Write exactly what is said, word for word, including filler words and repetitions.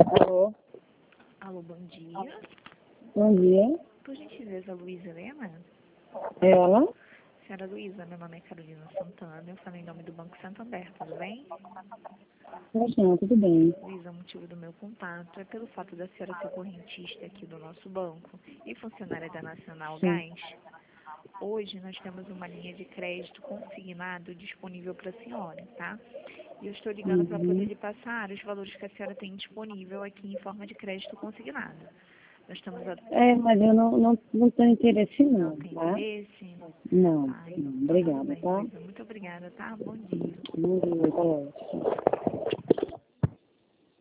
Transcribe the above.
Alô, Alô, bom dia. bom dia. Por gentileza, Luísa Helena? Ela? Senhora Luísa, meu nome é Carolina Santana, eu falo em nome do Banco Santander, tudo bem? Poxa, tudo bem. Luísa, o motivo do meu contato é pelo fato da senhora ser correntista aqui do nosso banco e funcionária da Nacional Sim. Gás. Hoje nós temos uma linha de crédito consignado disponível para a senhora, tá? E eu estou ligando para poder Uhum. lhe passar os valores que a senhora tem disponível aqui em forma de crédito consignado. Nós estamos a... É, mas eu não, não, não tenho interesse Não não, tem tá? interesse? Não, Ai, não. então tudo Obrigada, bem, tá? Luísa. Muito obrigada, tá? Bom dia. Bom dia, tá ótimo.